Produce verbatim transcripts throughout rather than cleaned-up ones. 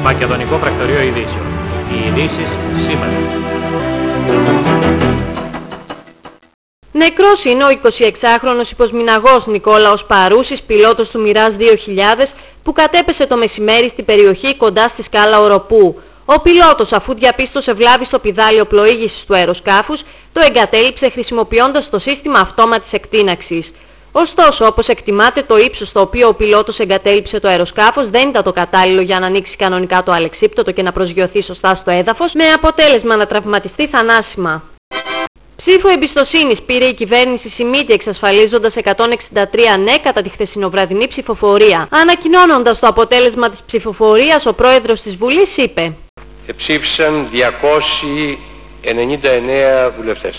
Μακεδονικό Πρακτορείο Ειδήσεων. Οι ειδήσεις σήμερα. Νεκρός είναι ο εικοσιεξάχρονος υποσμηναγός Νικόλαος Παρούσης, πιλότος του Μιράζ δύο χιλιάδες, που κατέπεσε το μεσημέρι στην περιοχή κοντά στη σκάλα Οροπού. Ο πιλότος, αφού διαπίστωσε βλάβη στο πηδάλιο πλοήγησης του αεροσκάφους, το εγκατέλειψε χρησιμοποιώντας το σύστημα αυτόματης εκτείναξης. Ωστόσο, όπως εκτιμάται, το ύψος στο οποίο ο πιλότος εγκατέλειψε το αεροσκάφος δεν ήταν το κατάλληλο για να ανοίξει κανονικά το αλεξίπτωτο και να προσγειωθεί σωστά στο έδαφος, με αποτέλεσμα να τραυματιστεί θανάσιμα. Ψήφο εμπιστοσύνης πήρε η κυβέρνηση Σιμίτη, εξασφαλίζοντας εκατόν εξήντα τρία ναι κατά τη χθεσινοβραδινή ψηφοφορία. Ανακοινώνοντας το αποτέλεσμα της ψηφοφορίας, ο πρόεδρος της Βουλής είπε: Εψήφισαν διακόσιοι ενενήντα εννέα βουλευτές.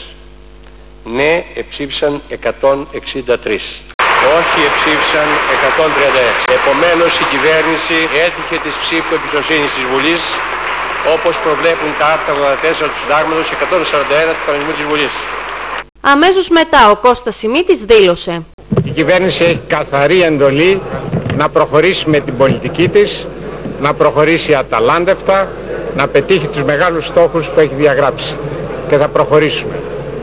Ναι, εψήφισαν εκατόν εξήντα τρία. Όχι, εψήφισαν εκατόν τριάντα έξι. Επομένως, η κυβέρνηση έτυχε της ψήφου εμπιστοσύνης της Βουλής, όπως προβλέπουν τα άρθρα ογδόντα τέσσερα του Συντάγματος και εκατόν σαράντα ένα του Κανονισμού της Βουλής. Αμέσως μετά ο Κώστας Σιμίτης δήλωσε: Η κυβέρνηση έχει καθαρή εντολή να προχωρήσει με την πολιτική της, να προχωρήσει αταλάντευτα, να πετύχει τους μεγάλους στόχους που έχει διαγράψει. Και θα προχωρήσουμε.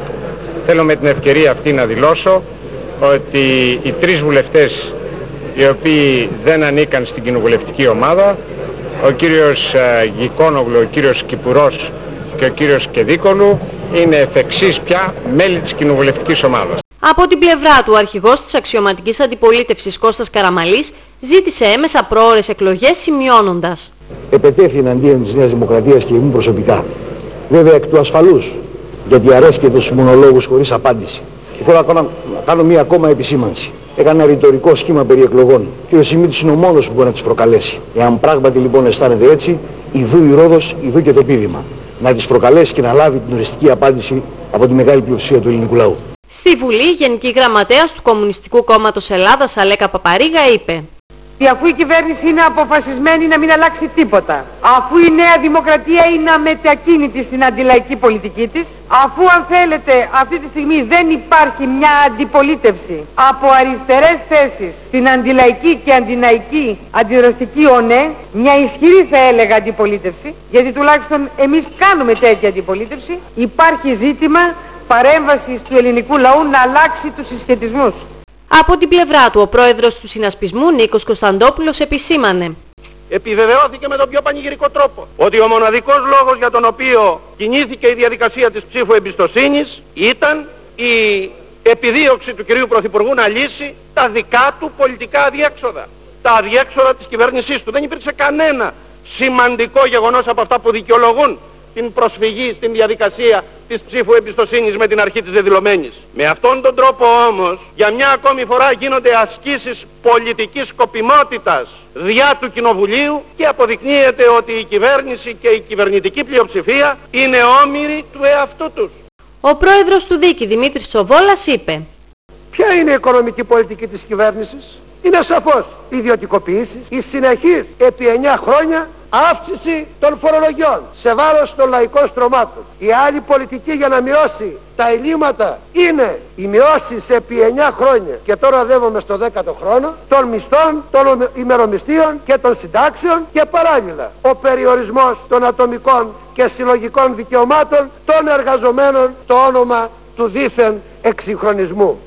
Θέλω με την ευκαιρία αυτή να δηλώσω ότι οι τρεις βουλευτές οι οποίοι δεν ανήκαν στην κοινοβουλευτική ομάδα, ο κύριος Γικόνογλου, ο κύριος Κυπουρός και ο κύριος Κεδίκολου, είναι εφ' εξής πια μέλη της κοινοβουλευτικής ομάδας. Από την πλευρά του, ο αρχηγός της αξιωματικής αντιπολίτευσης Κώστας Καραμαλής ζήτησε έμεσα πρόωρες εκλογές, σημειώνοντας: Επετέθη εναντίον της Νέας Δημοκρατίας και ήμουν προσωπικά. Βέβαια εκ του ασφαλούς, γιατί αρέσκεται στους μονολόγους χωρίς απάντηση. Και θέλω να κάνω, να κάνω μία ακόμα επισήμανση. Έκανα ένα ρητορικό σχήμα περί εκλογών. Και ο Σιμίτης είναι ο μόνος που μπορεί να τις προκαλέσει. Εάν πράγματι λοιπόν αισθάνεται έτσι, ιδού η Ρόδος, ιδού και το πείδημα. Να τις προκαλέσει και να λάβει την οριστική απάντηση από τη μεγάλη πλειοψηφία του ελληνικού λαού. Στη Βουλή, η Γενική Γραμματέας του Κομμουνιστικού Κόμματος Ελλάδας, Αλέκα Παπαρίγα, είπε: Αφού η κυβέρνηση είναι αποφασισμένη να μην αλλάξει τίποτα, αφού η Νέα Δημοκρατία είναι αμετακίνητη στην αντιλαϊκή πολιτική της, αφού αν θέλετε αυτή τη στιγμή δεν υπάρχει μια αντιπολίτευση από αριστερές θέσεις στην αντιλαϊκή και αντιναϊκή αντιδραστική ΟΝΕ, μια ισχυρή θα έλεγα αντιπολίτευση, γιατί τουλάχιστον εμείς κάνουμε τέτοια αντιπολίτευση, υπάρχει ζήτημα παρέμβασης του ελληνικού λαού να αλλάξει τους συσχετισμούς. Από την πλευρά του, ο πρόεδρος του συνασπισμού, Νίκος Κωνσταντόπουλος, επισήμανε: Επιβεβαιώθηκε με τον πιο πανηγυρικό τρόπο ότι ο μοναδικός λόγος για τον οποίο κινήθηκε η διαδικασία της ψήφου εμπιστοσύνης ήταν η επιδίωξη του κυρίου Πρωθυπουργού να λύσει τα δικά του πολιτικά αδιέξοδα, τα αδιέξοδα της κυβέρνησής του. Δεν υπήρξε κανένα σημαντικό γεγονός από αυτά που δικαιολογούν την προσφυγή στην διαδικασία της ψήφου εμπιστοσύνης με την αρχή της δεδηλωμένης. Με αυτόν τον τρόπο όμως, για μια ακόμη φορά γίνονται ασκήσεις πολιτικής σκοπιμότητας διά του Κοινοβουλίου και αποδεικνύεται ότι η κυβέρνηση και η κυβερνητική πλειοψηφία είναι όμοιροι του εαυτού τους. Ο πρόεδρος του Δίκη, Δημήτρης Τσοβόλας, είπε: Ποια είναι η οικονομική πολιτική της κυβέρνησης? Είναι σαφώς ιδιωτικοποίησης, η συνεχής επί εννιά χρόνια αύξηση των φορολογιών σε βάρος των λαϊκών στρωμάτων. Η άλλη πολιτική για να μειώσει τα ελλείμματα είναι η μειώσεις επί εννιά χρόνια, και τώρα οδεύουμε στο δέκατο χρόνο, των μισθών, των ημερομισθείων και των συντάξεων, και παράλληλα ο περιορισμός των ατομικών και συλλογικών δικαιωμάτων των εργαζομένων, το όνομα του δήθεν εξυγχρονισμού.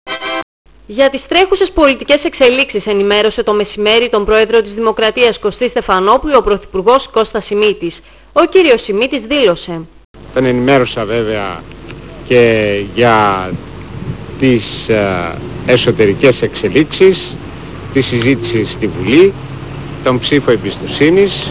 Για τις τρέχουσες πολιτικές εξελίξεις ενημέρωσε το μεσημέρι τον πρόεδρο της Δημοκρατίας Κωστή Στεφανόπουλο, ο πρωθυπουργός Κώστας Σιμίτης. Ο κύριος Σιμίτης δήλωσε: Τον ενημέρωσα βέβαια και για τις ε, εσωτερικές εξελίξεις, τη συζήτηση στη Βουλή, τον ψήφο εμπιστοσύνης,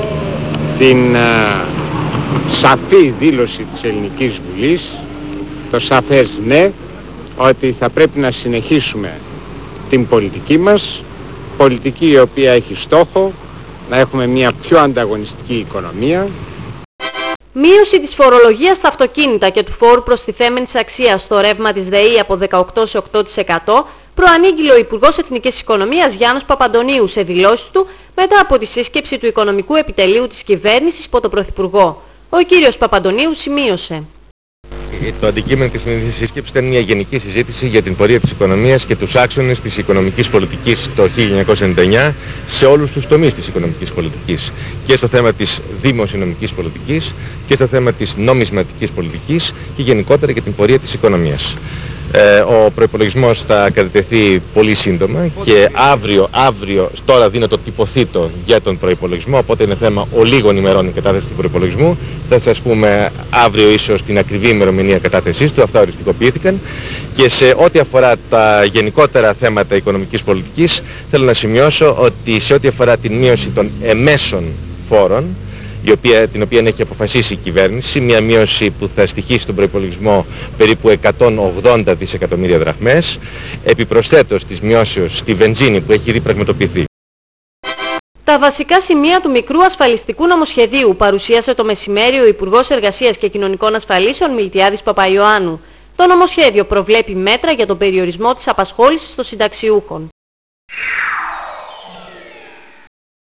την ε, σαφή δήλωση της Ελληνικής Βουλής, το σαφές ναι, ότι θα πρέπει να συνεχίσουμε την πολιτική μας, πολιτική η οποία έχει στόχο να έχουμε μια πιο ανταγωνιστική οικονομία. Μείωση της φορολογίας στα αυτοκίνητα και του φόρου προστιθέμενης αξίας στο ρεύμα της ΔΕΗ από δεκαοκτώ τοις εκατό σε οκτώ τοις εκατό προανήγγειλε ο Υπουργός Εθνικής Οικονομίας Γιάννος Παπαντονίου σε δηλώσεις του μετά από τη σύσκεψη του Οικονομικού Επιτελείου της Κυβέρνησης υπό τον Πρωθυπουργό. Ο κύριος Παπαντονίου σημείωσε: Το αντικείμενο της σημερινής σύσκεψης ήταν μια γενική συζήτηση για την πορεία της οικονομίας και τους άξονες της οικονομικής πολιτικής το χίλια εννιακόσια ενενήντα εννιά σε όλους τους τομείς της οικονομικής πολιτικής. Και στο θέμα της δημοσιονομικής πολιτικής και στο θέμα της νομισματικής πολιτικής και γενικότερα για την πορεία της οικονομίας. Ε, ο προϋπολογισμός θα κατατεθεί πολύ σύντομα και αύριο, αύριο τώρα δίνω το τυποθήτο για τον προϋπολογισμό, οπότε είναι θέμα ολίγων ημερών η κατάθεση του προϋπολογισμού. Θα σας πούμε αύριο ίσως την ακριβή ημερομηνία κατάθεσής του, αυτά οριστικοποιήθηκαν. Και σε ό,τι αφορά τα γενικότερα θέματα οικονομικής πολιτικής, θέλω να σημειώσω ότι σε ό,τι αφορά την μείωση των εμέσων φόρων, η οποία, την οποία έχει αποφασίσει η κυβέρνηση, μια μείωση που θα στοιχίσει στον προϋπολογισμό περίπου εκατόν ογδόντα δισεκατομμύρια δραχμές, επιπροσθέτως της μειώσεως στη βενζίνη που έχει ήδη πραγματοποιηθεί. Τα βασικά σημεία του μικρού ασφαλιστικού νομοσχεδίου παρουσίασε το μεσημέρι ο Υπουργός Εργασίας και Κοινωνικών Ασφαλίσεων Μιλτιάδης Παπαϊωάννου. Το νομοσχέδιο προβλέπει μέτρα για τον περιορισμό της απασχόλησης των συνταξιούχων.